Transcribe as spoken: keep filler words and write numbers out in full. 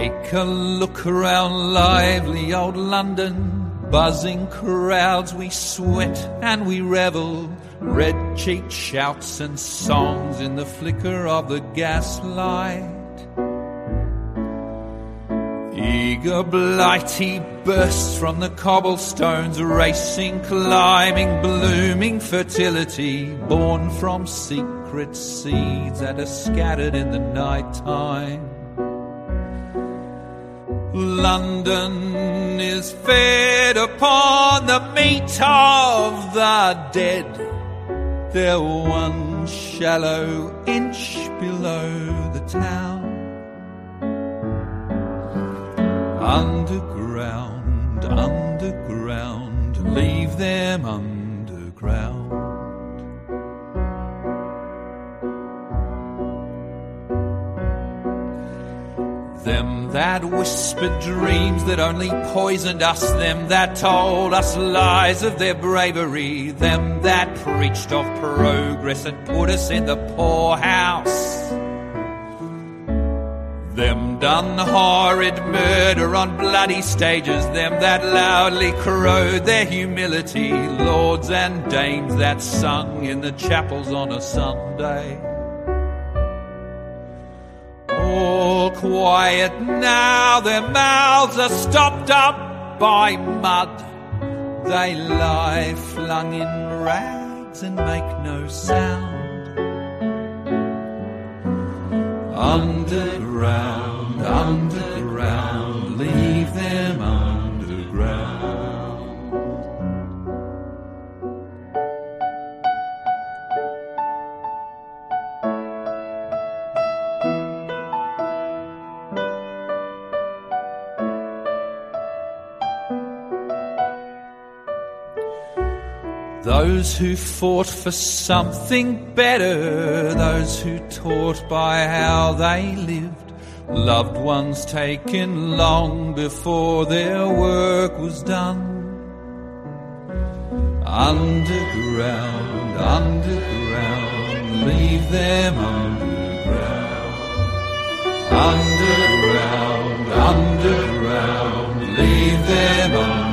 Take a look around lively old London, buzzing crowds, we sweat and we revel, red-cheeked shouts and songs in the flicker of the gaslight. Eager blighty bursts from the cobblestones, racing, climbing, blooming fertility, born from secret seeds that are scattered in the night time. London is fed upon the meat of the dead. They're one shallow inch below the town. Underground, underground, leave them underground. Them that whispered dreams that only poisoned us, them that told us lies of their bravery, them that preached of progress and put us in the poorhouse, them done horrid murder on bloody stages, them that loudly crowed their humility, lords and dames that sung in the chapels on a Sunday. All quiet now, their mouths are stopped up by mud. They lie flung in rags and make no sound. Underground, underground, leave them underground. Those who fought for something better, those who taught by how they lived, loved ones taken long before their work was done. Underground, underground, leave them underground. Underground, underground, leave them underground.